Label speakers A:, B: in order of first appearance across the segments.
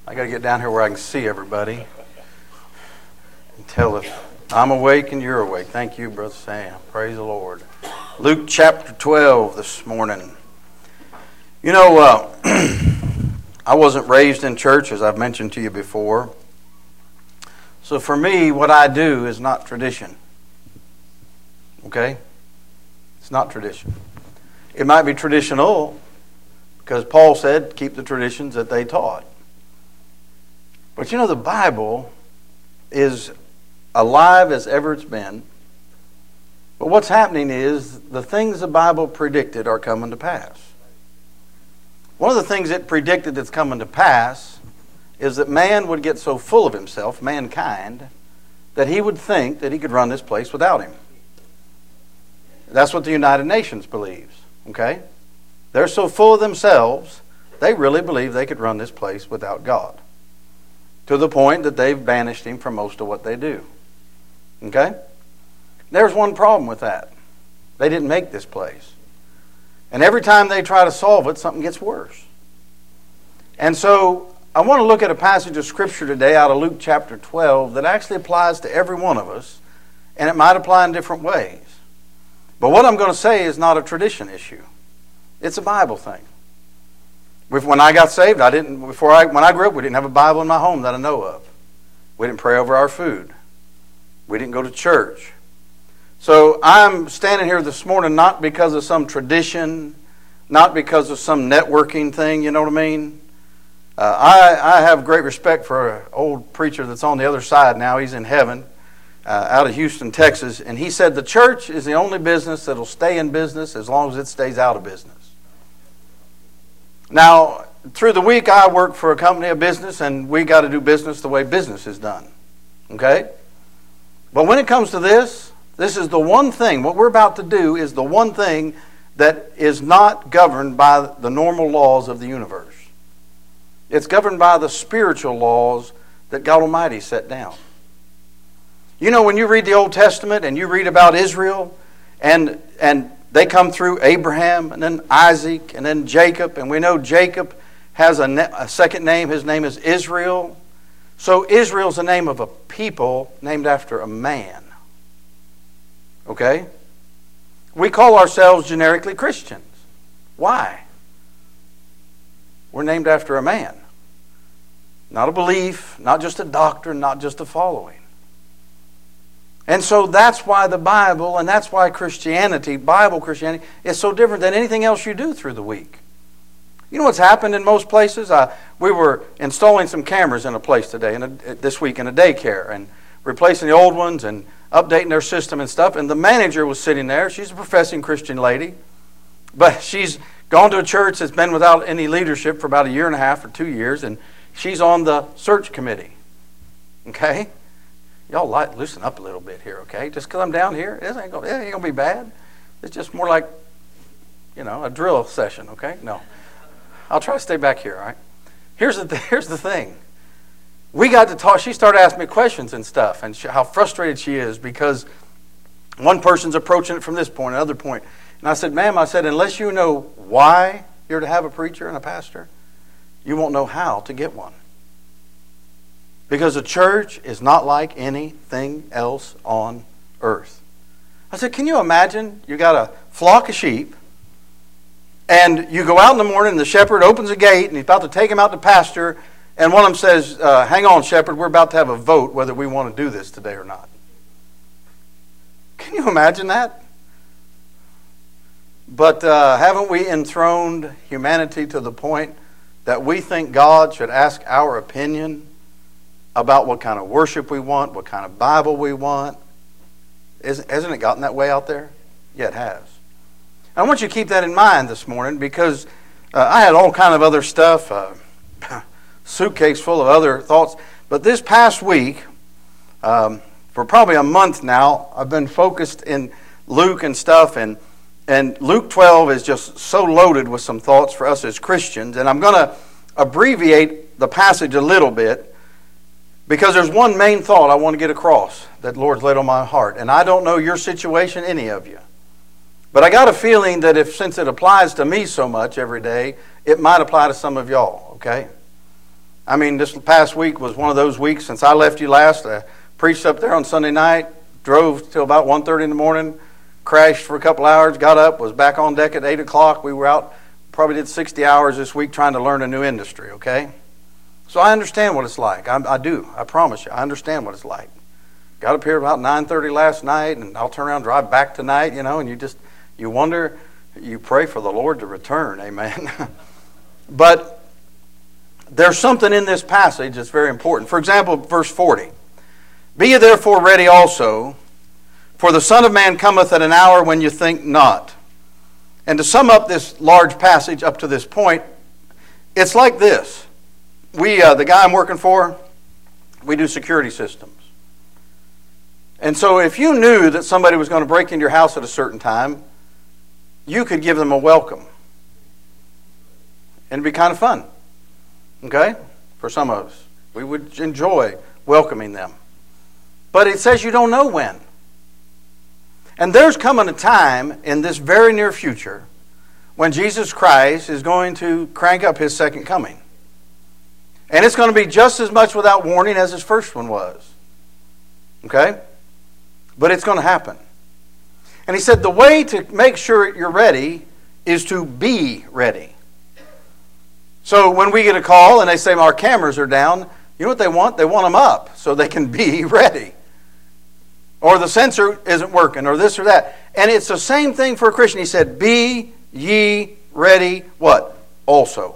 A: I got to get down here where I can see everybody. And tell if I'm awake and you're awake. Thank you, Brother Sam. Praise the Lord. Luke chapter 12 this morning. You know, I wasn't raised in church, as I've mentioned to you before. So for me, what I do is not tradition. Okay? It's not tradition. It might be traditional, because Paul said, keep the traditions that they taught. But you know, the Bible is alive as ever it's been. But what's happening is the things the Bible predicted are coming to pass. One of the things it predicted that's coming to pass is that man would get so full of himself, mankind, that he would think that he could run this place without him. That's what the United Nations believes, okay? They're so full of themselves, they really believe they could run this place without God. To the point that they've banished him from most of what they do. Okay? There's one problem with that. They didn't make this place. And every time they try to solve it, something gets worse. And so I want to look at a passage of Scripture today out of Luke chapter 12 that actually applies to every one of us, and it might apply in different ways. But what I'm going to say is not a tradition issue. It's a Bible thing. When I got saved, when I grew up, we didn't have a Bible in my home that I know of. We didn't pray over our food. We didn't go to church. So I'm standing here this morning not because of some tradition, not because of some networking thing, you know what I mean? I have great respect for an old preacher that's on the other side now. He's in heaven, out of Houston, Texas. And he said the church is the only business that will stay in business as long as it stays out of business. Now, through the week, I work for a company, a business, and we got to do business the way business is done. Okay? But when it comes to this is the one thing, what we're about to do is the one thing that is not governed by the normal laws of the universe. It's governed by the spiritual laws that God Almighty set down. You know, when you read the Old Testament and you read about Israel, and they come through Abraham and then Isaac and then Jacob. And we know Jacob has a second name. His name is Israel. So Israel's the name of a people named after a man. Okay? We call ourselves generically Christians. Why? We're named after a man. Not a belief, not just a doctrine, not just a following. And so that's why the Bible, and that's why Christianity, Bible Christianity, is so different than anything else you do through the week. You know what's happened in most places? We were installing some cameras in a place today, this week in a daycare, and replacing the old ones and updating their system and stuff. And the manager was sitting there. She's a professing Christian lady, but she's gone to a church that's been without any leadership for about 1.5 years or 2 years, and she's on the search committee. Okay? Y'all loosen up a little bit here, okay? Just because I'm down here, it ain't going to be bad. It's just more like, a drill session, okay? No. I'll try to stay back here, all right? Here's the thing. We got to talk. She started asking me questions and stuff, and how frustrated she is because one person's approaching it from this point, another point. And I said, ma'am, unless you know why you're to have a preacher and a pastor, you won't know how to get one. Because a church is not like anything else on earth. I said, can you imagine? You got a flock of sheep, and you go out in the morning, and the shepherd opens a gate, and he's about to take them out to pasture, and one of them says, hang on, shepherd, we're about to have a vote whether we want to do this today or not. Can you imagine that? But haven't we enthroned humanity to the point that we think God should ask our opinion about what kind of worship we want, what kind of Bible we want? Hasn't it gotten that way out there? Yeah, it has. I want you to keep that in mind this morning because I had all kind of other stuff, suitcase full of other thoughts. But this past week, for probably a month now, I've been focused in Luke and stuff, and Luke 12 is just so loaded with some thoughts for us as Christians. And I'm going to abbreviate the passage a little bit, because there's one main thought I want to get across that the Lord's laid on my heart. And I don't know your situation, any of you. But I got a feeling that since it applies to me so much every day, it might apply to some of y'all, okay? I mean, this past week was one of those weeks since I left you last. I preached up there on Sunday night, drove till about 1:30 in the morning, crashed for a couple hours, got up, was back on deck at 8 o'clock. We were out, probably did 60 hours this week trying to learn a new industry, okay? So I understand what it's like. I do. I promise you. I understand what it's like. Got up here about 9:30 last night, and I'll turn around and drive back tonight, and you wonder, you pray for the Lord to return, amen? But there's something in this passage that's very important. For example, verse 40. Be ye therefore ready also, for the Son of Man cometh at an hour when you think not. And to sum up this large passage up to this point, it's like this. The guy I'm working for, we do security systems. And so if you knew that somebody was going to break into your house at a certain time, you could give them a welcome. And it'd be kind of fun. Okay? For some of us. We would enjoy welcoming them. But it says you don't know when. And there's coming a time in this very near future when Jesus Christ is going to crank up his second coming. And it's going to be just as much without warning as his first one was. Okay? But it's going to happen. And he said the way to make sure you're ready is to be ready. So when we get a call and they say our cameras are down, you know what they want? They want them up so they can be ready. Or the sensor isn't working, or this or that. And it's the same thing for a Christian. He said, be ye ready, what? Also.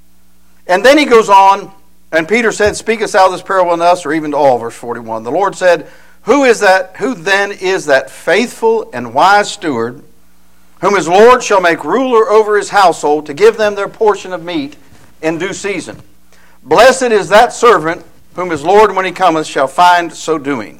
A: And then he goes on, and Peter said, speakest thou this parable unto us, or even to all, verse 41. The Lord said, who then is that faithful and wise steward, whom his Lord shall make ruler over his household, to give them their portion of meat in due season? Blessed is that servant, whom his Lord, when he cometh, shall find so doing.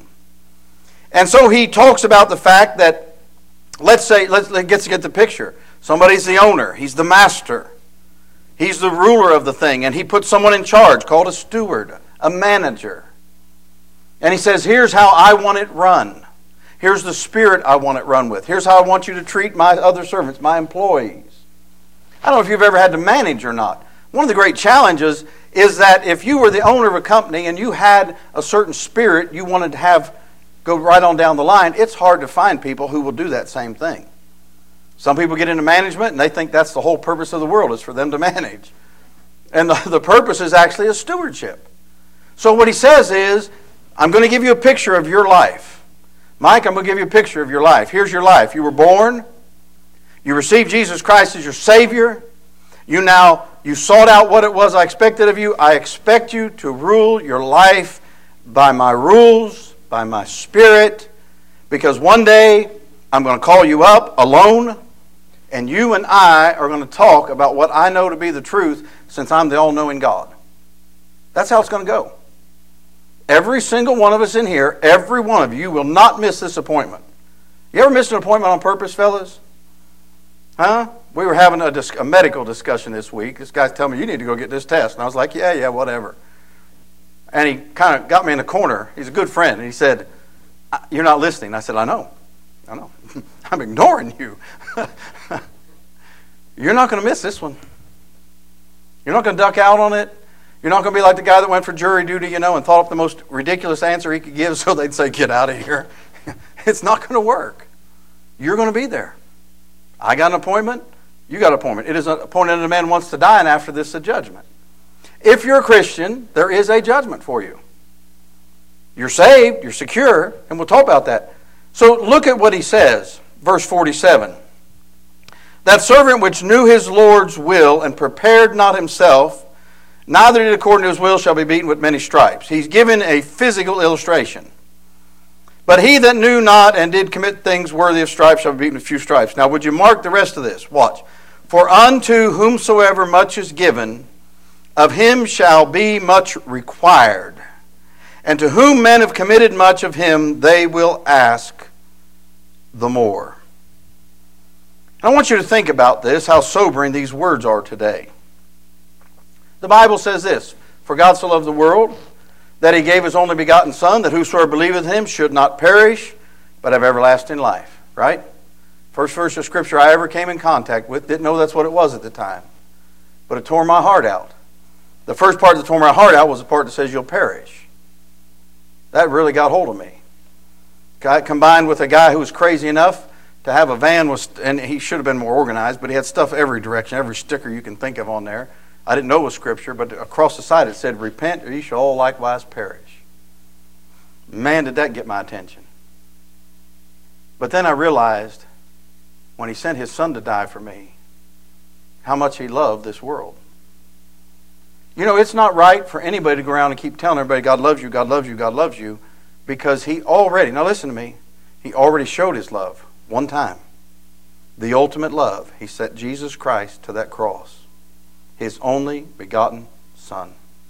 A: And so he talks about the fact that, let's get the picture. Somebody's the owner. He's the master. He's the ruler of the thing. And he puts someone in charge called a steward, a manager. And he says, here's how I want it run. Here's the spirit I want it run with. Here's how I want you to treat my other servants, my employees. I don't know if you've ever had to manage or not. One of the great challenges is that if you were the owner of a company and you had a certain spirit you wanted to have go right on down the line, it's hard to find people who will do that same thing. Some people get into management and they think that's the whole purpose of the world, is for them to manage. And the purpose is actually a stewardship. So what he says is, I'm going to give you a picture of your life. Mike, I'm going to give you a picture of your life. Here's your life. You were born. You received Jesus Christ as your Savior. You sought out what it was I expected of you. I expect you to rule your life by my rules, by my Spirit, because one day I'm going to call you up alone, and you and I are going to talk about what I know to be the truth, since I'm the all-knowing God. That's how it's going to go. Every single one of us in here, every one of you will not miss this appointment. You ever missed an appointment on purpose, fellas? Huh? We were having a medical discussion this week. This guy's telling me, you need to go get this test. And I was like, yeah, whatever. And he kind of got me in the corner. He's a good friend. And he said, you're not listening. I said, I know. I'm ignoring you. You're not going to miss this one. You're not going to duck out on it. You're not going to be like the guy that went for jury duty, and thought up the most ridiculous answer he could give so they'd say, get out of here. It's not going to work. You're going to be there. I got an appointment. You got an appointment. It is appointed unto man once to die, and after this a judgment. If you're a Christian, there is a judgment for you. You're saved, you're secure, and we'll talk about that. So look at what he says, verse 47. That servant which knew his Lord's will and prepared not himself, neither did according to his will, shall be beaten with many stripes. He's given a physical illustration. But he that knew not and did commit things worthy of stripes shall be beaten with few stripes. Now would you mark the rest of this? Watch. For unto whomsoever much is given, of him shall be much required. And to whom men have committed much, of him they will ask the more. I want you to think about this, how sobering these words are today. The Bible says this, for God so loved the world, that he gave his only begotten Son, that whosoever believeth in him should not perish, but have everlasting life. Right? First verse of Scripture I ever came in contact with, didn't know that's what it was at the time. But it tore my heart out. The first part that tore my heart out was the part that says you'll perish. That really got hold of me. Combined with a guy who was crazy enough to have a van, and he should have been more organized, but he had stuff every direction, every sticker you can think of on there. I didn't know it was Scripture, but across the side it said, repent or ye shall all likewise perish. Man, did that get my attention. But then I realized, when he sent his Son to die for me, how much he loved this world. You know, it's not right for anybody to go around and keep telling everybody God loves you, God loves you, God loves you, because he already, now listen to me, he already showed his love one time. The ultimate love. He set Jesus Christ to that cross. His only begotten Son.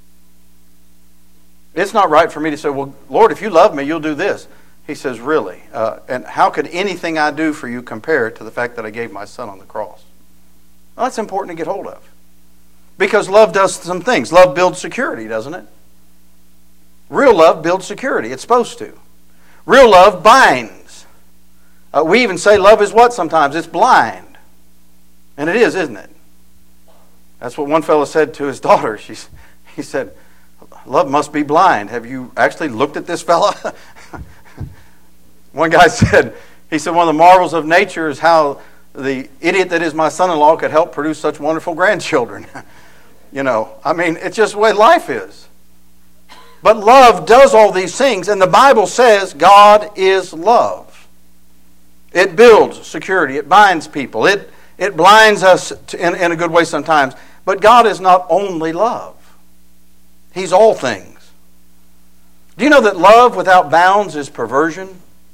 A: It's not right for me to say, well, Lord, if you love me, you'll do this. He says, really? And how could anything I do for you compare to the fact that I gave my Son on the cross? Well, that's important to get hold of. Because love does some things. Love builds security, doesn't it? Real love builds security. It's supposed to. Real love binds. We even say love is what sometimes? It's blind. And it is, isn't it? That's what one fellow said to his daughter. He said, love must be blind. Have you actually looked at this fella? One guy said, one of the marvels of nature is how the idiot that is my son-in-law could help produce such wonderful grandchildren. It's just the way life is. But love does all these things, and the Bible says God is love. It builds security. It binds people. It blinds us in a good way sometimes. But God is not only love. He's all things. Do you know that love without bounds is perversion?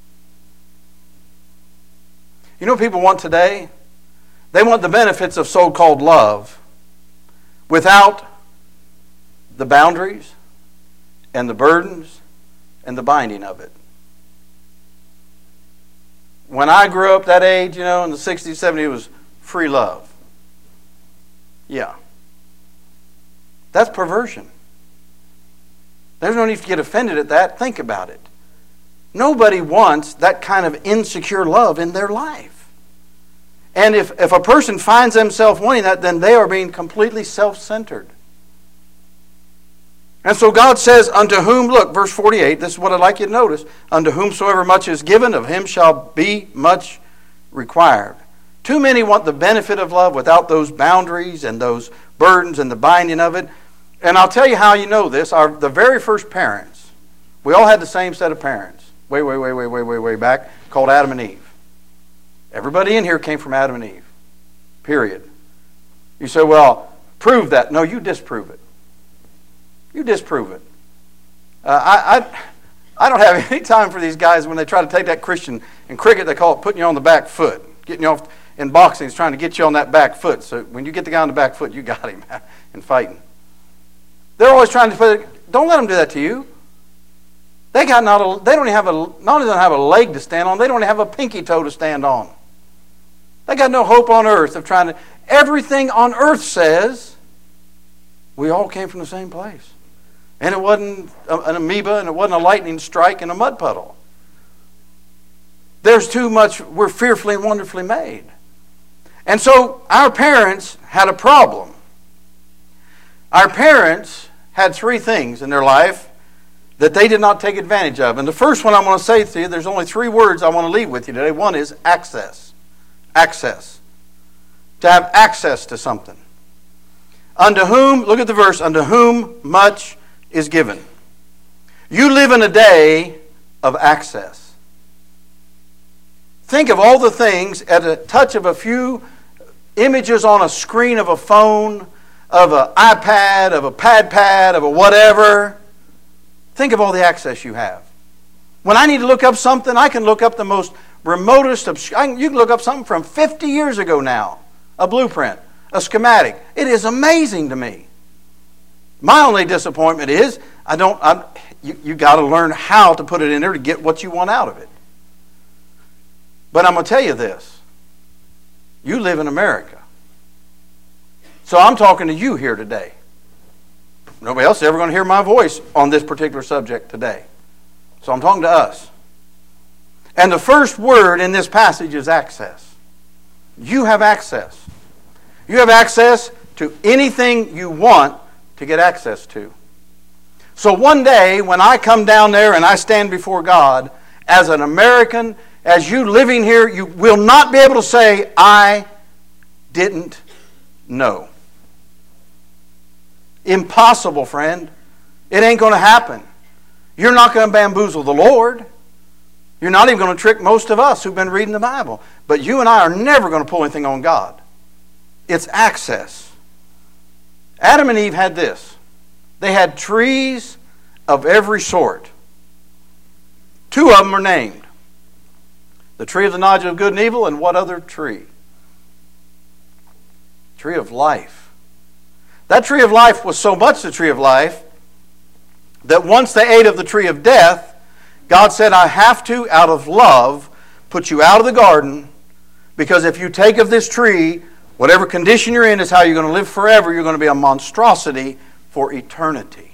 A: You know what people want today? They want the benefits of so-called love without the boundaries and the burdens and the binding of it. When I grew up that age, in the 60s, 70s, it was free love. Yeah. That's perversion. There's no need to get offended at that. Think about it. Nobody wants that kind of insecure love in their life. And if a person finds themselves wanting that, then they are being completely self-centered. And so God says, unto whom, look, verse 48, this is what I'd like you to notice, unto whomsoever much is given, of him shall be much required. Too many want the benefit of love without those boundaries and those burdens and the binding of it. And I'll tell you how you know this. The very first parents, we all had the same set of parents, way back, called Adam and Eve. Everybody in here came from Adam and Eve. Period. You say, well, prove that. No, you disprove it. You disprove it. I don't have any time for these guys when they try to take that Christian. In cricket, they call it putting you on the back foot. Getting you off. In boxing, it's trying to get you on that back foot. So when you get the guy on the back foot, you got him in fighting. They're always trying to put it. Don't let them do that to you. They don't even have a leg to stand on. They don't even have a pinky toe to stand on. They got no hope on earth of trying to. Everything on earth says we all came from the same place. And it wasn't an amoeba, and it wasn't a lightning strike in a mud puddle. There's too much. We're fearfully and wonderfully made. And so our parents had a problem. Our parents had three things in their life that they did not take advantage of. And the first one I want to say to you, there's only three words I want to leave with you today. One is access. Access. To have access to something. Unto whom, look at the verse, unto whom much is given. You live in a day of access. Think of all the things at a touch of a few images on a screen of a phone, of an iPad, of a pad, of a whatever. Think of all the access you have. When I need to look up something, I can look up the most remotest, you can look up something from 50 years ago now. A blueprint, a schematic. It is amazing to me. My only disappointment is, you got to learn how to put it in there to get what you want out of it. But I'm going to tell you this. You live in America. So I'm talking to you here today. Nobody else is ever going to hear my voice on this particular subject today. So I'm talking to us. And the first word in this passage is access. You have access. You have access to anything you want to get access to. So one day when I come down there and I stand before God as an American, as you living here, you will not be able to say, I didn't know. Impossible, friend. It ain't going to happen. You're not going to bamboozle the Lord. You're not even going to trick most of us who've been reading the Bible. But you and I are never going to pull anything on God. It's access. Adam and Eve had this. They had trees of every sort. 2 of them are named. The tree of the knowledge of good and evil, and what other tree? Tree of life. That tree of life was so much the tree of life that once they ate of the tree of death, God said, I have to, out of love, put you out of the garden, because if you take of this tree, whatever condition you're in is how you're going to live forever. You're going to be a monstrosity for eternity.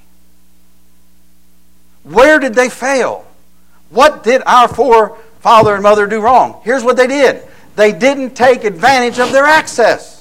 A: Where did they fail? What did our forefather and mother do wrong? Here's what they did. They didn't take advantage of their access.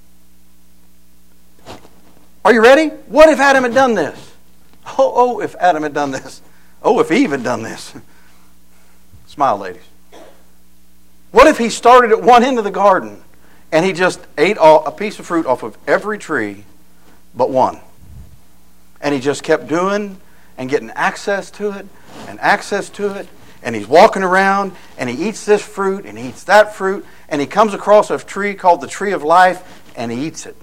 A: Are you ready? What if Adam had done this? Oh, if Adam had done this. Oh, if Eve had done this. Smile, ladies. What if he started at one end of the garden and he just ate a piece of fruit off of every tree but one? And he just kept doing and getting access to it and access to it. And he's walking around and he eats this fruit and he eats that fruit. And he comes across a tree called the tree of life and he eats it.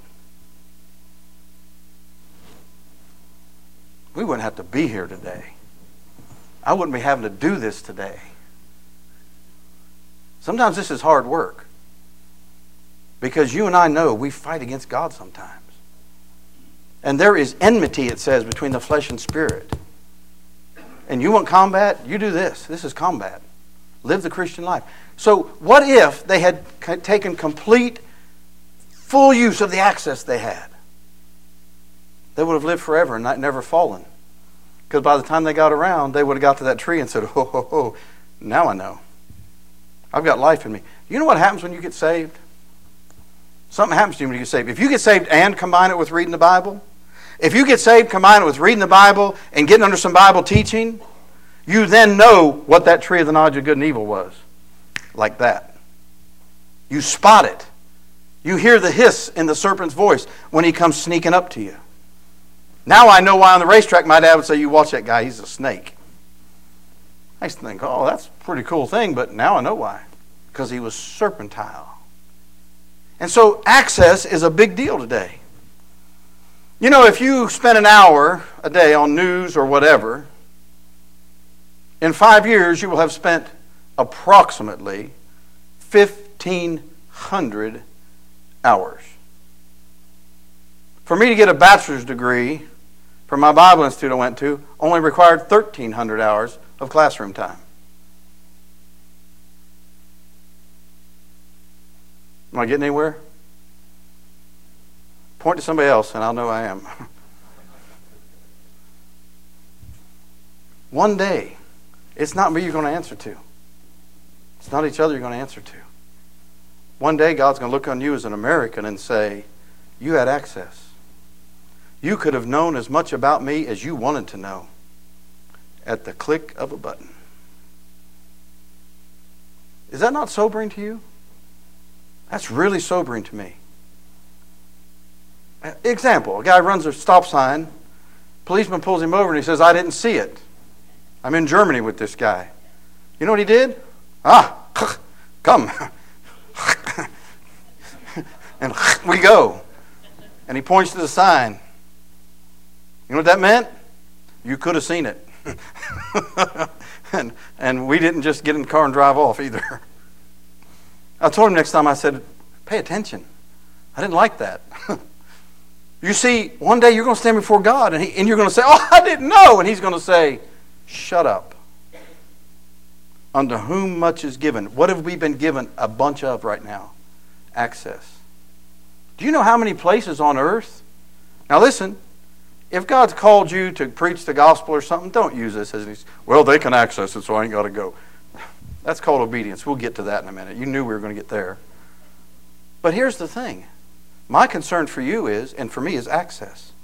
A: We wouldn't have to be here today. I wouldn't be having to do this today. Sometimes this is hard work. Because you and I know we fight against God sometimes. And there is enmity, it says, between the flesh and spirit. And you want combat? You do this. This is combat. Live the Christian life. So what if they had taken complete, full use of the access they had? They would have lived forever and never fallen. Because by the time they got around, they would have got to that tree and said, oh, now I know. I've got life in me. You know what happens when you get saved? Something happens to you when you get saved. If you get saved and combine it with reading the Bible, if you get saved, combine it with reading the Bible and getting under some Bible teaching, you then know what that tree of the knowledge of good and evil was. Like that. You spot it. You hear the hiss in the serpent's voice when he comes sneaking up to you. Now I know why on the racetrack my dad would say, you watch that guy, he's a snake. I used to think, oh, that's a pretty cool thing, but now I know why. Because he was serpentile. And so access is a big deal today. You know, if you spend an hour a day on news or whatever, in 5 years you will have spent approximately 1,500 hours. For me to get a bachelor's degree from my Bible Institute I went to only required 1,300 hours of classroom time. Am I getting anywhere? Point to somebody else and I'll know I am. One day, it's not me you're going to answer to. It's not each other you're going to answer to. One day God's going to look on you as an American and say, you had access. You could have known as much about me as you wanted to know at the click of a button. Is that not sobering to you? That's really sobering to me. Example, a guy runs a stop sign, policeman pulls him over and he says, I didn't see it. I'm in Germany with this guy. You know what he did? Come. And we go. And he points to the sign. You know what that meant? You could have seen it. and we didn't just get in the car and drive off either. I told him next time, I said, pay attention. I didn't like that. You see, one day you're going to stand before God and you're going to say, oh, I didn't know. And he's going to say, shut up. Unto whom much is given. What have we been given a bunch of right now? Access. Do you know how many places on earth? Now listen, if God's called you to preach the gospel or something, don't use this as, well, they can access it, so I ain't got to go. That's called obedience. We'll get to that in a minute. You knew we were going to get there. But here's the thing. My concern for you is, and for me, is access.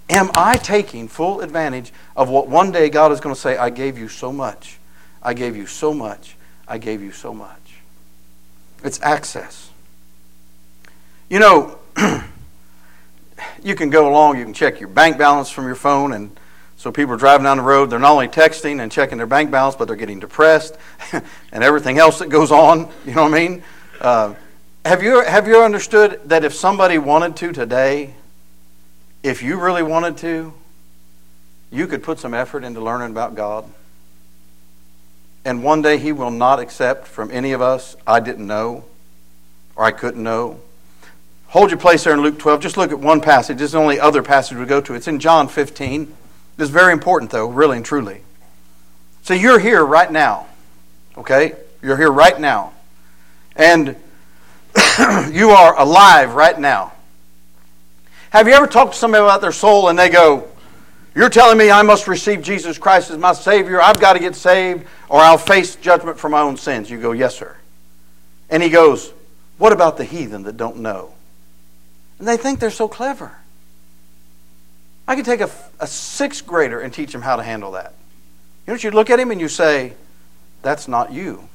A: Am I taking full advantage of what one day God is going to say, I gave you so much. I gave you so much. I gave you so much. It's access. You know, you can go along, you can check your bank balance from your phone, and so people are driving down the road, they're not only texting and checking their bank balance, but they're getting depressed and everything else that goes on. You know what I mean? Have you understood that if somebody wanted to today, if you really wanted to, you could put some effort into learning about God? And one day He will not accept from any of us, I didn't know, or I couldn't know. Hold your place there in Luke 12. Just look at one passage. This is the only other passage we go to. It's in John 15. This is very important, though, really and truly. So you're here right now. Okay? You're here right now. And you are alive right now. Have you ever talked to somebody about their soul and they go, you're telling me I must receive Jesus Christ as my Savior, I've got to get saved, or I'll face judgment for my own sins? You go, yes, sir. And he goes, what about the heathen that don't know? And they think they're so clever. I could take a sixth grader and teach him how to handle that. You know what, you look at him and you say, that's not you.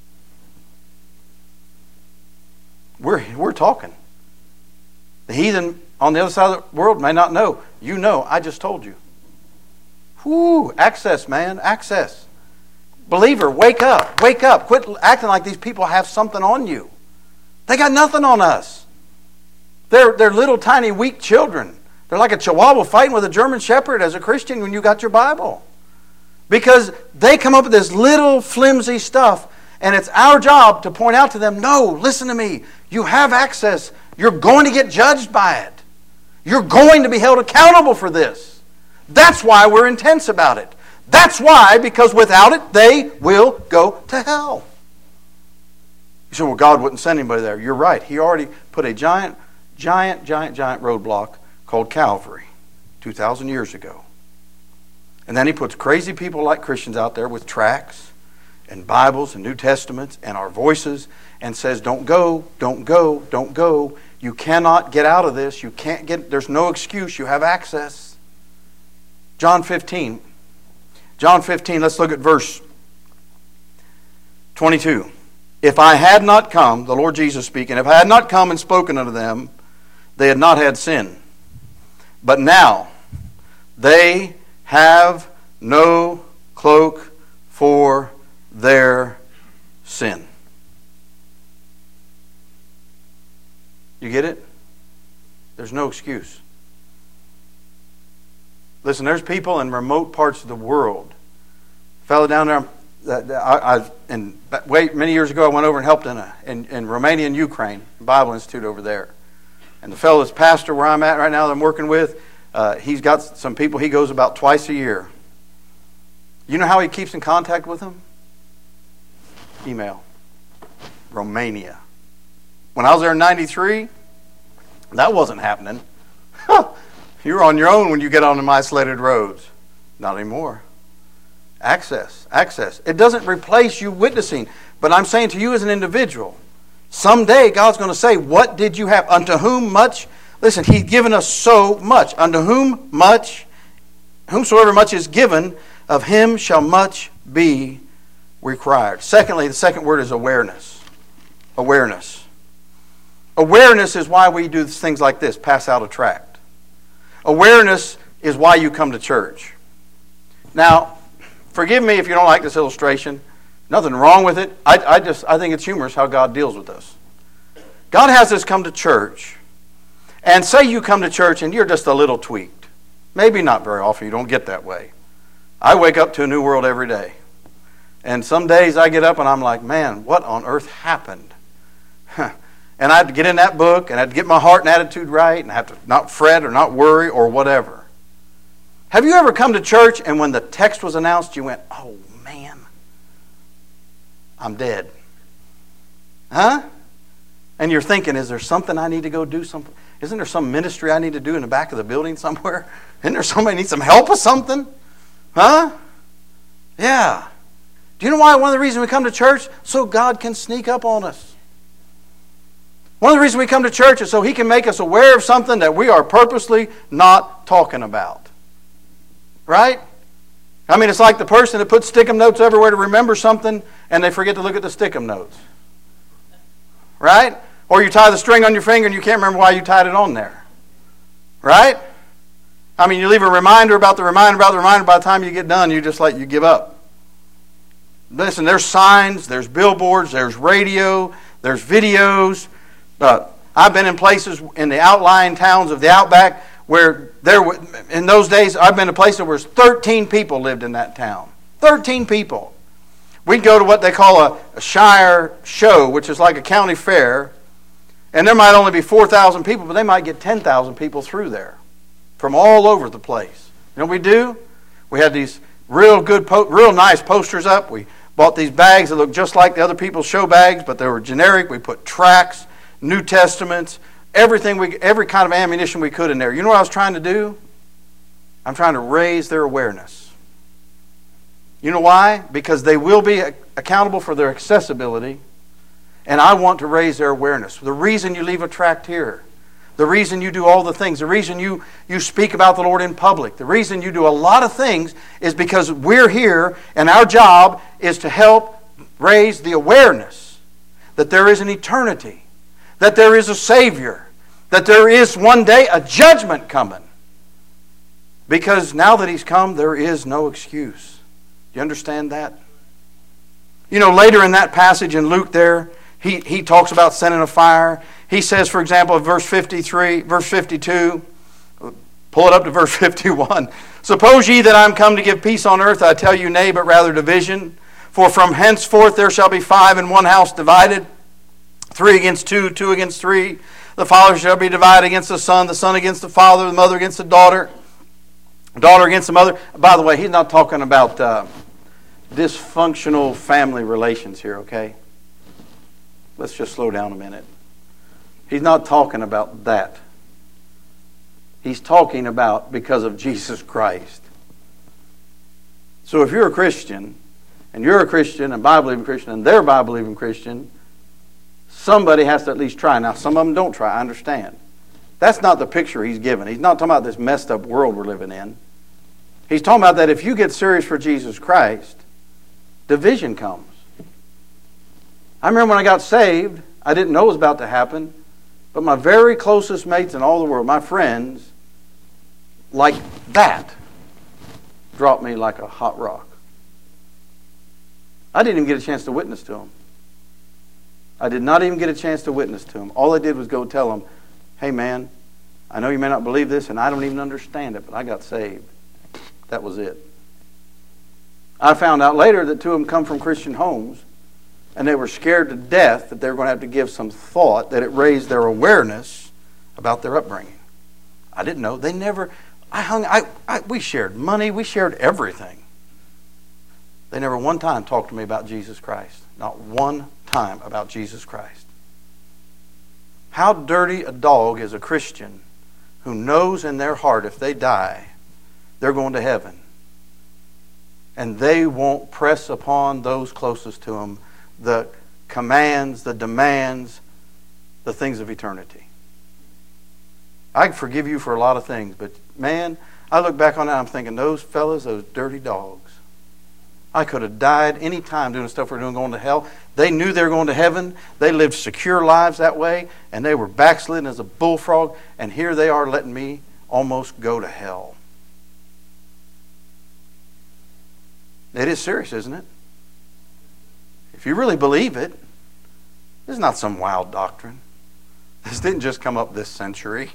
A: We're talking. The heathen on the other side of the world may not know. You know, I just told you. Whoo, access, man, access. Believer, wake up, wake up. Quit acting like these people have something on you. They got nothing on us. They're little tiny weak children. They're like a chihuahua fighting with a German shepherd as a Christian when you got your Bible. Because they come up with this little flimsy stuff, and it's our job to point out to them, no, listen to me. You have access. You're going to get judged by it. You're going to be held accountable for this. That's why we're intense about it. That's why, because without it, they will go to hell. You say, well, God wouldn't send anybody there. You're right. He already put a giant roadblock called Calvary 2,000 years ago. And then He puts crazy people like Christians out there with tracts and Bibles and New Testaments and our voices and says, don't go, don't go, don't go. You cannot get out of this. You can't get, there's no excuse. You have access. John 15. John 15, let's look at verse 22. If I had not come, the Lord Jesus speaking, if I had not come and spoken unto them, they had not had sin. But now they have no cloak for their sin. You get it? There's no excuse. Listen, there's people in remote parts of the world. A fellow down there, many years ago, I went over and helped in Romania and Ukraine, Bible Institute over there. And the fellow that's pastor where I'm at right now that I'm working with, he's got some people, he goes about twice a year. You know how he keeps in contact with them? Email. Romania. When I was there in 93, that wasn't happening. You're on your own when you get on them isolated roads. Not anymore. Access. It doesn't replace you witnessing. But I'm saying to you as an individual, someday God's going to say, what did you have? Unto whom much? Listen, He's given us so much. Unto whom much? Whomsoever much is given, of him shall much be required. Secondly, the second word is awareness. Awareness. Awareness is why we do things like this, pass out a tract. Awareness is why you come to church. Now, forgive me if you don't like this illustration. Nothing wrong with it. I think it's humorous how God deals with us. God has us come to church. And say you come to church and you're just a little tweaked. Maybe not very often. You don't get that way. I wake up to a new world every day. And some days I get up and I'm like, man, what on earth happened? And I have to get in that book and I have to get my heart and attitude right and I have to not fret or not worry or whatever. Have you ever come to church and when the text was announced you went, oh man, I'm dead? Huh? And you're thinking, is there something I need to go do? Something? Isn't there some ministry I need to do in the back of the building somewhere? Isn't there somebody need some help with something? Huh? Yeah. Do you know why one of the reasons we come to church? So God can sneak up on us. One of the reasons we come to church is so He can make us aware of something that we are purposely not talking about. Right? I mean, it's like the person that puts stick-em notes everywhere to remember something and they forget to look at the stick-em notes. Right? Or you tie the string on your finger and you can't remember why you tied it on there. Right? I mean, you leave a reminder about the reminder about the reminder. By the time you get done, you give up. Listen, there's signs, there's billboards, there's radio, there's videos. I've been in places in the outlying towns of the outback where in those days, I've been to places where 13 people lived in that town. 13 people. We'd go to what they call a shire show, which is like a county fair, and there might only be 4,000 people, but they might get 10,000 people through there from all over the place. You know what we do? We had these real nice posters up. We bought these bags that looked just like the other people's show bags, but they were generic. We put tracts, New Testaments, every kind of ammunition we could in there. You know what I was trying to do? I'm trying to raise their awareness. You know why? Because they will be accountable for their accessibility, and I want to raise their awareness. The reason you leave a tract here, the reason you do all the things, the reason you speak about the Lord in public, the reason you do a lot of things is because we're here and our job is to help raise the awareness that there is an eternity, that there is a Savior, that there is one day a judgment coming. Because now that He's come, there is no excuse. Do you understand that? You know, later in that passage in Luke there, he talks about sending a fire. He says, for example, in verse 52, pull it up to verse 51. Suppose ye that I am come to give peace on earth, I tell you nay, but rather division. For from henceforth there shall be 5 in one house divided, 3 against 2, 2 against 3. The father shall be divided against the son against the father, the mother against the daughter against the mother. By the way, he's not talking about dysfunctional family relations here, okay? Let's just slow down a minute. He's not talking about that. He's talking about because of Jesus Christ. So if you're a Christian, and you're a Christian, and Bible-believing Christian, and they're a Bible-believing Christian, somebody has to at least try. Now, some of them don't try, I understand. That's not the picture he's given. He's not talking about this messed up world we're living in. He's talking about that if you get serious for Jesus Christ, division comes. I remember when I got saved, I didn't know it was about to happen, but my very closest mates in all the world, my friends, like that, dropped me like a hot rock. I didn't even get a chance to witness to them. I did not even get a chance to witness to them. All I did was go tell them, hey man, I know you may not believe this, and I don't even understand it, but I got saved. That was it. I found out later that 2 of them come from Christian homes, and they were scared to death that they were going to have to give some thought, that it raised their awareness about their upbringing. I didn't know. They never, we shared money, we shared everything. They never one time talked to me about Jesus Christ. Not one time about Jesus Christ. How dirty a dog is a Christian who knows in their heart if they die, they're going to heaven. And they won't press upon those closest to them the commands, the demands, the things of eternity. I can forgive you for a lot of things, but man, I look back on that and I'm thinking, those fellas, those dirty dogs. I could have died any time doing the stuff we're doing, going to hell. They knew they were going to heaven. They lived secure lives that way, and they were backslidden as a bullfrog, and here they are letting me almost go to hell. It is serious, isn't it? If you really believe it, this is not some wild doctrine. This didn't just come up this century.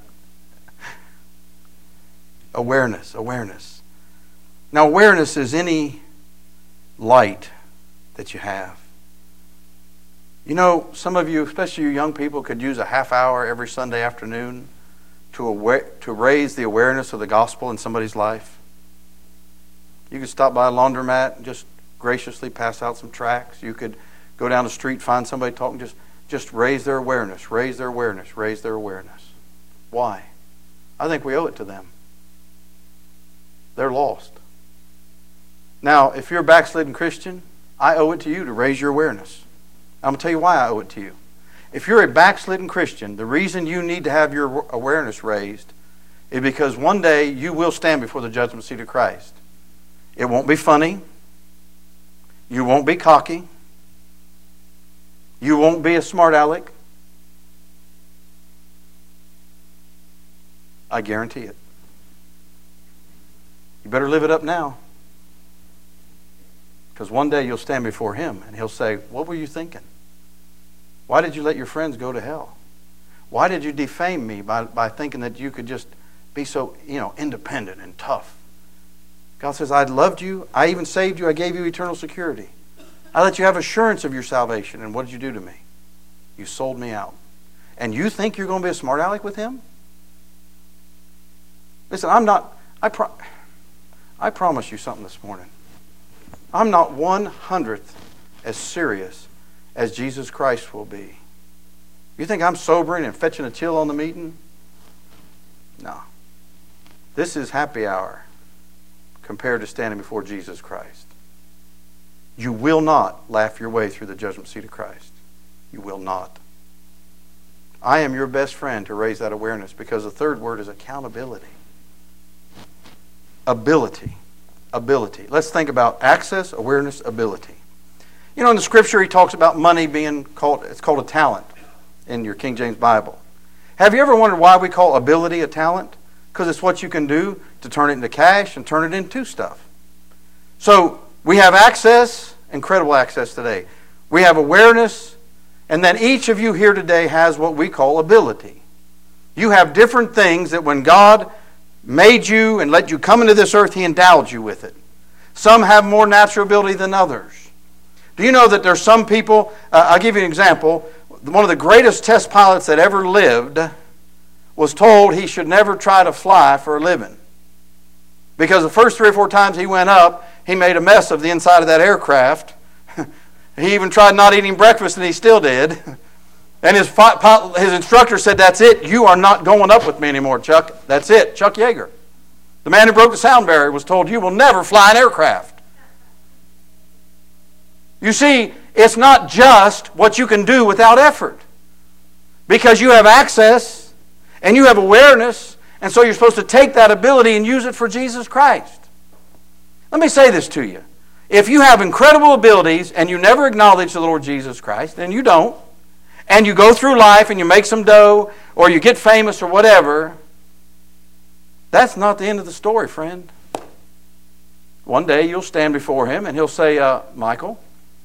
A: Awareness. Now, awareness is any light that you have. You know, some of you, especially you young people, could use a half hour every Sunday afternoon to raise the awareness of the gospel in somebody's life. You could stop by a laundromat and just graciously pass out some tracts. You could go down the street, find somebody talking, just raise their awareness, raise their awareness, raise their awareness. Why? I think we owe it to them. They're lost. Now, if you're a backslidden Christian, I owe it to you to raise your awareness. I'm going to tell you why I owe it to you. If you're a backslidden Christian, the reason you need to have your awareness raised is because one day you will stand before the judgment seat of Christ. It won't be funny. You won't be cocky. You won't be a smart aleck. I guarantee it. You better live it up now. Because one day you'll stand before Him and He'll say, what were you thinking? Why did you let your friends go to hell? Why did you defame me by thinking that you could just be so, independent and tough? God says, I loved you. I even saved you. I gave you eternal security. I let you have assurance of your salvation. And what did you do to me? You sold me out. And you think you're going to be a smart aleck with Him? Listen, I promise you something this morning. I'm not 1/100th as serious as Jesus Christ will be. You think I'm sobering and fetching a chill on the meeting? No. This is happy hour compared to standing before Jesus Christ. You will not laugh your way through the judgment seat of Christ. You will not. I am your best friend to raise that awareness, because the third word is accountability. Ability. Let's think about access, awareness, ability. In the Scripture He talks about money being called a talent in your King James Bible. Have you ever wondered why we call ability a talent? Because it's what you can do to turn it into cash and turn it into stuff. So we have access, incredible access today. We have awareness, and then each of you here today has what we call ability. You have different things that when God made you and let you come into this earth, He endowed you with it. Some have more natural ability than others. Do you know that there's some people, I'll give you an example. One of the greatest test pilots that ever lived was told he should never try to fly for a living. Because the first 3 or 4 times he went up, he made a mess of the inside of that aircraft. He even tried not eating breakfast, and he still did. And his instructor said, that's it. You are not going up with me anymore, Chuck. That's it. Chuck Yeager. The man who broke the sound barrier was told, you will never fly an aircraft. You see, it's not just what you can do without effort. Because you have access and you have awareness, and so you're supposed to take that ability and use it for Jesus Christ. Let me say this to you. If you have incredible abilities and you never acknowledge the Lord Jesus Christ, and you don't, and you go through life and you make some dough, or you get famous or whatever, that's not the end of the story, friend. One day you'll stand before Him and He'll say, Michael,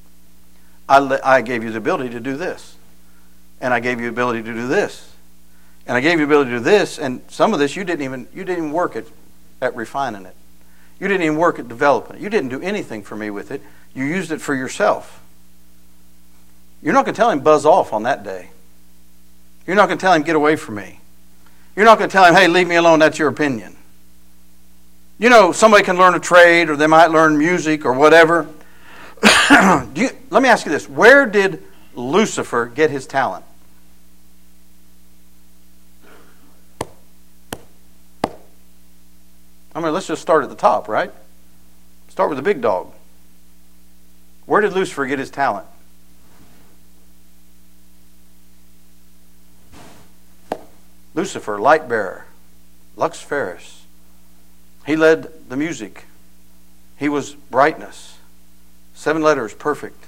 A: I gave you the ability to do this. And I gave you the ability to do this. And I gave you the ability to do this. And some of this you didn't even work at refining it. You didn't even work at developing it. You didn't do anything for me with it. You used it for yourself. You're not going to tell Him buzz off on that day. You're not going to tell Him get away from me. You're not going to tell Him, hey, leave me alone, that's your opinion. Somebody can learn a trade, or they might learn music or whatever. Let me ask you this. Where did Lucifer get his talent? Let's just start at the top, right? Start with the big dog. Where did Lucifer get his talent? Lucifer, light bearer, Lux Ferris. He led the music. He was brightness. 7 letters, perfect.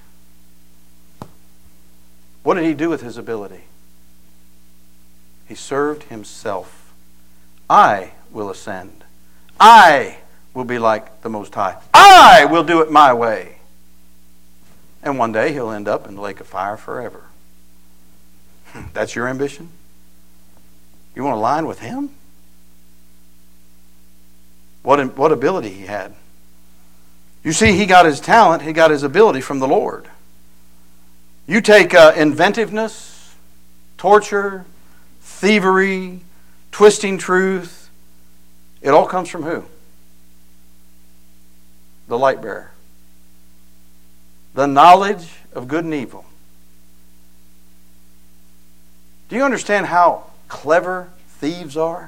A: What did he do with his ability? He served himself. I will ascend. I will be like the Most High. I will do it my way. And one day he'll end up in the lake of fire forever. That's your ambition? You want to align with him? What ability he had. You see, he got his talent, he got his ability from the Lord. You take inventiveness, torture, thievery, twisting truth. It all comes from who? The light bearer. The knowledge of good and evil. Do you understand how clever thieves are?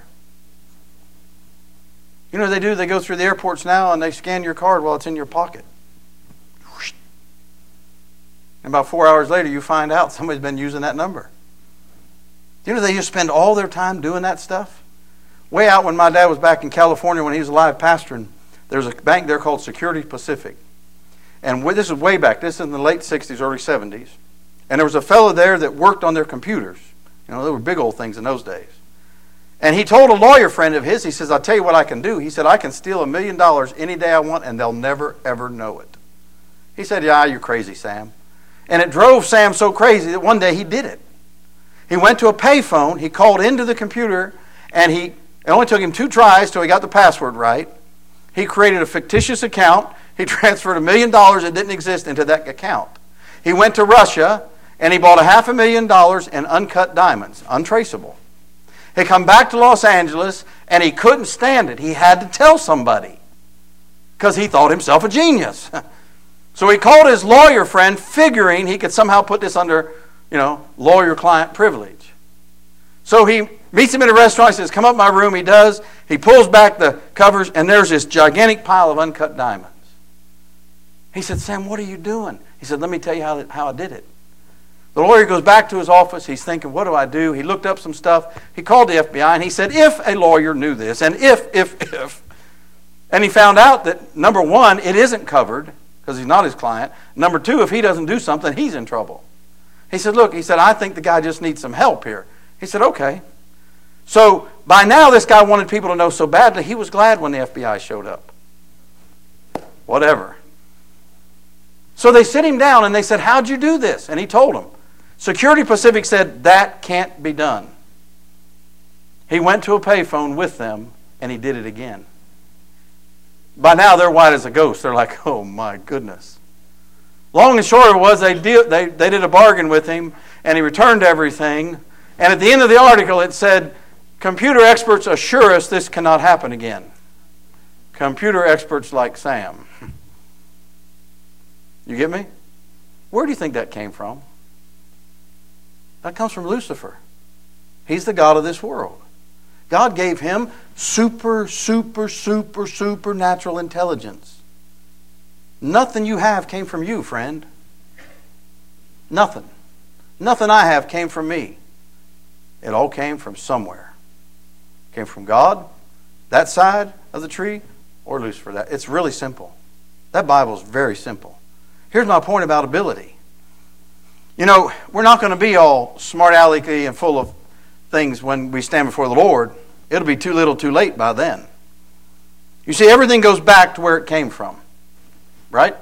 A: You know what they do? They go through the airports now and they scan your card while it's in your pocket. And about 4 hours later you find out somebody's been using that number. You know, they just spend all their time doing that stuff. Way out when my dad was back in California when he was alive pastoring, there's a bank there called Security Pacific. And this is way back. This is in the late 60s, early 70s. And there was a fellow there that worked on their computers. You know, they were big old things in those days. And he told a lawyer friend of his, he says, I'll tell you what I can do. He said, I can steal $1 million any day I want and they'll never, ever know it. He said, yeah, you're crazy, Sam. And it drove Sam so crazy that one day he did it. He went to a payphone, he called into the computer, and it only took him 2 tries till he got the password right. He created a fictitious account. He transferred $1 million that didn't exist into that account. He went to Russia, and he bought $500,000 in uncut diamonds, untraceable. He come back to Los Angeles, and he couldn't stand it. He had to tell somebody because he thought himself a genius. So he called his lawyer friend, figuring he could somehow put this under, lawyer-client privilege. So he meets him in a restaurant. He says, come up to my room. He does. He pulls back the covers, and there's this gigantic pile of uncut diamonds. He said, Sam, what are you doing? He said, let me tell you how I did it. The lawyer goes back to his office. He's thinking, what do I do? He looked up some stuff. He called the FBI, and he said, if a lawyer knew this, and if. And he found out that, number one, it isn't covered because he's not his client. Number two, if he doesn't do something, he's in trouble. He said, look, I think the guy just needs some help here. He said, okay. So by now, this guy wanted people to know so badly, he was glad when the FBI showed up. Whatever. So they sit him down and they said, how'd you do this? And he told them. Security Pacific said, that can't be done. He went to a payphone with them and he did it again. By now, they're white as a ghost. They're like, oh my goodness. Long and short of it was, they did a bargain with him and he returned everything. And at the end of the article, it said, computer experts assure us this cannot happen again. Computer experts like Sam. You get me? Where do you think that came from? That comes from Lucifer. He's the god of this world. God gave him supernatural intelligence. Nothing you have came from you, friend. Nothing. Nothing I have came from me. It all came from somewhere. It came from God, that side of the tree, or Lucifer. It's really simple. That Bible is very simple. Here's my point about ability. You know, we're not going to be all smart-alecky and full of things when we stand before the Lord. It'll be too little too late by then. You see, everything goes back to where it came from. Right?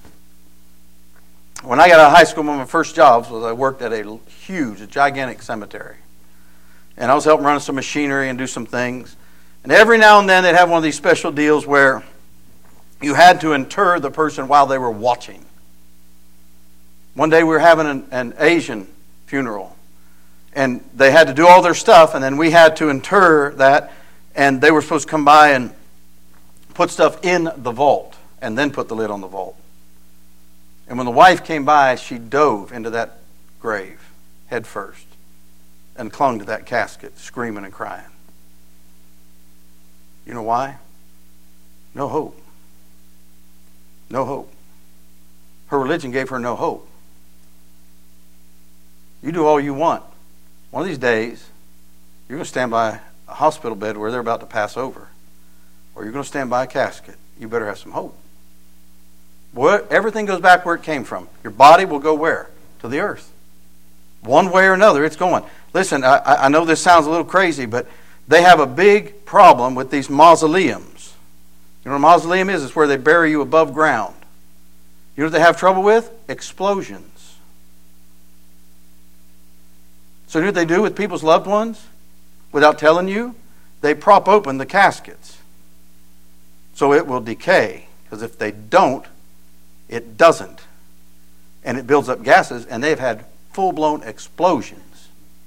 A: When I got out of high school, one of my first jobs was I worked at a gigantic cemetery. And I was helping run some machinery and do some things. And every now and then they'd have one of these special deals where you had to inter the person while they were watching. One day we were having an Asian funeral. And they had to do all their stuff, and then we had to inter that, and they were supposed to come by and put stuff in the vault, and then put the lid on the vault. And when the wife came by, she dove into that grave, head first, and clung to that casket, screaming and crying. You know why? No hope. No hope. Her religion gave her no hope. You do all you want. One of these days, you're going to stand by a hospital bed where they're about to pass over. Or you're going to stand by a casket. You better have some hope. Boy, everything goes back where it came from. Your body will go where? To the earth. One way or another, it's going. Listen, I know this sounds a little crazy, but they have a big problem with these mausoleums. You know what a mausoleum is? It's where they bury you above ground. You know what they have trouble with? Explosions. So you know what they do with people's loved ones? Without telling you? They prop open the caskets. So it will decay. Because if they don't, it doesn't. And it builds up gases, and they've had full-blown explosions.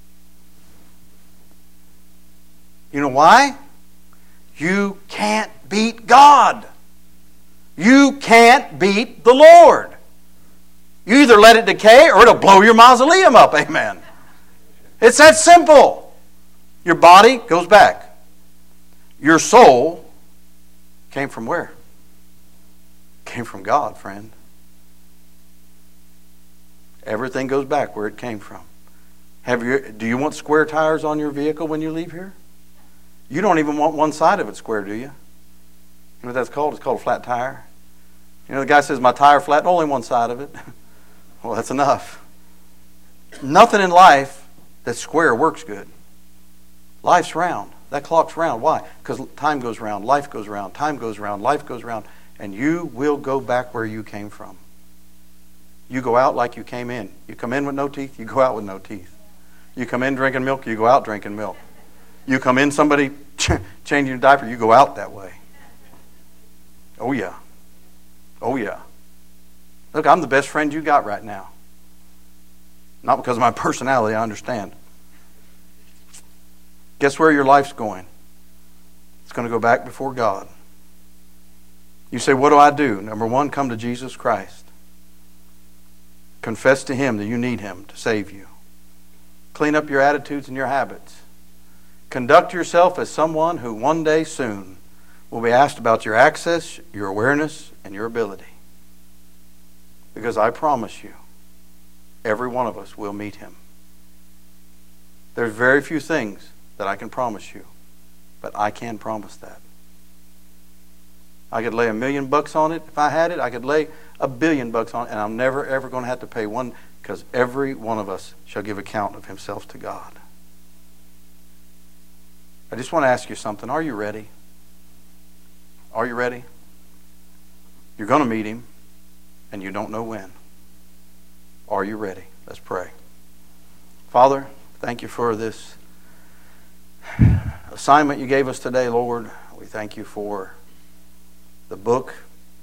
A: You know why? You can't beat God. You can't beat the Lord. You either let it decay or it'll blow your mausoleum up. Amen. It's that simple. Your body goes back. Your soul came from where? Came from God, friend. Everything goes back where it came from. Do you want square tires on your vehicle when you leave here? You don't even want one side of it square, do you? You know what that's called? It's called a flat tire. You know, the guy says, my tire flat, only one side of it. Well, that's enough. Nothing in life that's square works good. Life's round. That clock's round. Why? Because time goes round, life goes round, time goes round, life goes round, and you will go back where you came from. You go out like you came in. You come in with no teeth, you go out with no teeth. You come in drinking milk, you go out drinking milk. You come in somebody changing your diaper, you go out that way. Oh yeah. Oh yeah. Look, I'm the best friend you got right now. Not because of my personality, I understand. Guess where your life's going? It's going to go back before God. You say, what do I do? Number one, come to Jesus Christ. Confess to Him that you need Him to save you. Clean up your attitudes and your habits. Conduct yourself as someone who one day soon will be asked about your access, your awareness, and your ability. Because I promise you, every one of us will meet Him. There's very few things that I can promise you, but I can promise that. I could lay $1 million on it if I had it. I could lay $1 billion on it, and I'm never ever going to have to pay one, because every one of us shall give account of himself to God. I just want to ask you something. Are you ready? Are you ready? You're going to meet Him, and you don't know when. Are you ready? Let's pray. Father, thank you for this assignment you gave us today, Lord. We thank you for the book,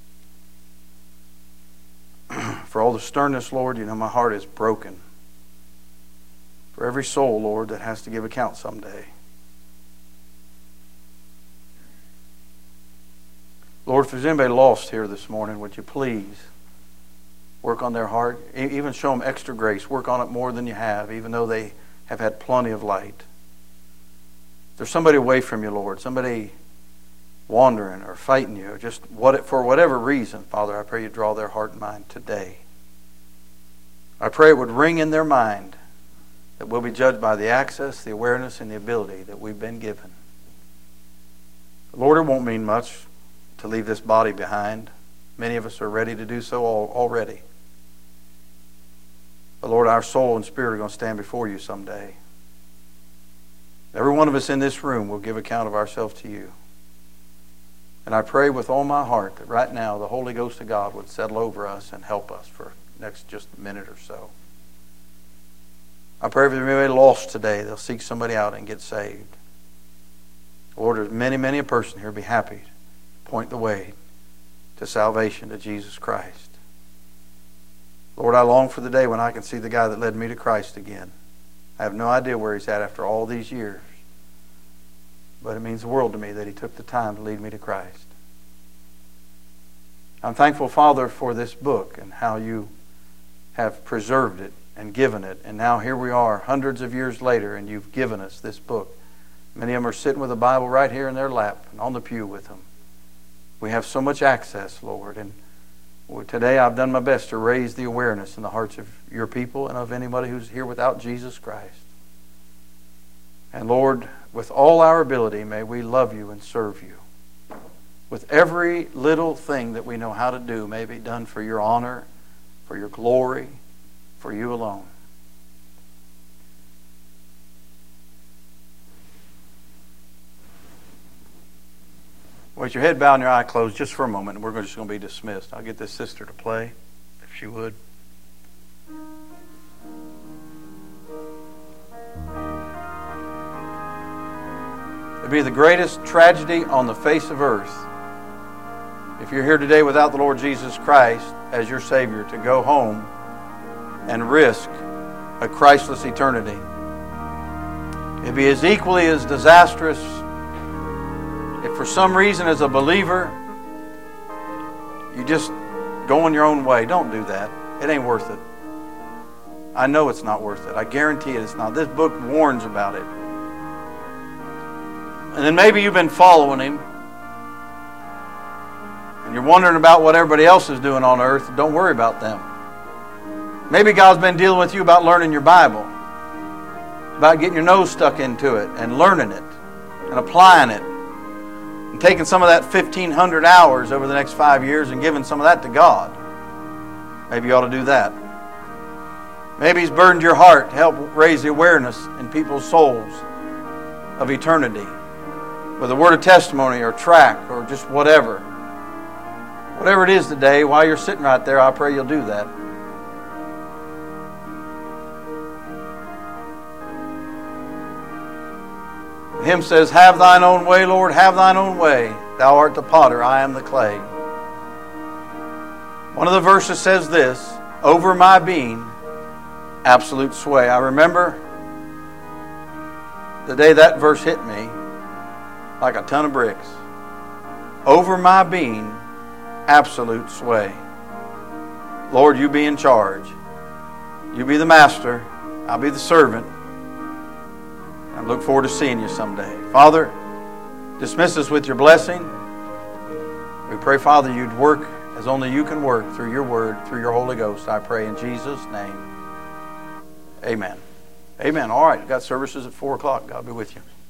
A: for all the sternness, Lord. You know, my heart is broken for every soul, Lord, that has to give account someday. Lord, if there's anybody lost here this morning, would you please work on their heart, even show them extra grace, work on it more than you have, even though they have had plenty of light. If there's somebody away from you, Lord, somebody wandering or fighting you, or just for whatever reason, Father, I pray you draw their heart and mind today. I pray it would ring in their mind that we'll be judged by the access, the awareness, and the ability that we've been given. Lord, it won't mean much to leave this body behind. Many of us are ready to do so already. But Lord, our soul and spirit are going to stand before you someday. Every one of us in this room will give account of ourselves to you. And I pray with all my heart that right now the Holy Ghost of God would settle over us and help us for the next just a minute or so. I pray if there's anybody lost today, they'll seek somebody out and get saved. Lord, there's many a person here be happy to point the way to salvation, to Jesus Christ. Lord, I long for the day when I can see the guy that led me to Christ again. I have no idea where he's at after all these years. But it means the world to me that he took the time to lead me to Christ. I'm thankful, Father, for this book and how you have preserved it and given it. And now here we are, hundreds of years later, and you've given us this book. Many of them are sitting with a Bible right here in their lap and on the pew with them. We have so much access, Lord. And today I've done my best to raise the awareness in the hearts of your people and of anybody who's here without Jesus Christ. And Lord, with all our ability, may we love you and serve you. With every little thing that we know how to do, may it be done for your honor, for your glory, for you alone. With your head bowed and your eye closed just for a moment, and we're just going to be dismissed. I'll get this sister to play, if she would. It'd be the greatest tragedy on the face of earth if you're here today without the Lord Jesus Christ as your Savior, to go home and risk a Christless eternity. It'd be as equally as disastrous if for some reason as a believer you just go on your own way. Don't do that. It ain't worth it. I know it's not worth it. I guarantee it's not. This book warns about it. And then maybe you've been following Him and you're wondering about what everybody else is doing on earth. Don't worry about them. Maybe God's been dealing with you about learning your Bible. about getting your nose stuck into it and learning it and applying it and taking some of that 1,500 hours over the next 5 years and giving some of that to God. Maybe you ought to do that. Maybe He's burdened your heart to help raise the awareness in people's souls of eternity with a word of testimony or tract or just whatever. Whatever it is today, while you're sitting right there, I pray you'll do that. The hymn says, "Have thine own way, Lord, have thine own way. Thou art the potter, I am the clay." One of the verses says this, "Over my being, absolute sway." I remember the day that verse hit me like a ton of bricks. Over my being, absolute sway. Lord, you be in charge. You be the master. I'll be the servant. I look forward to seeing you someday. Father, dismiss us with your blessing. We pray, Father, you'd work as only you can work through your word, through your Holy Ghost. I pray in Jesus' name. Amen. Amen. All right. We've got services at 4 o'clock. God be with you.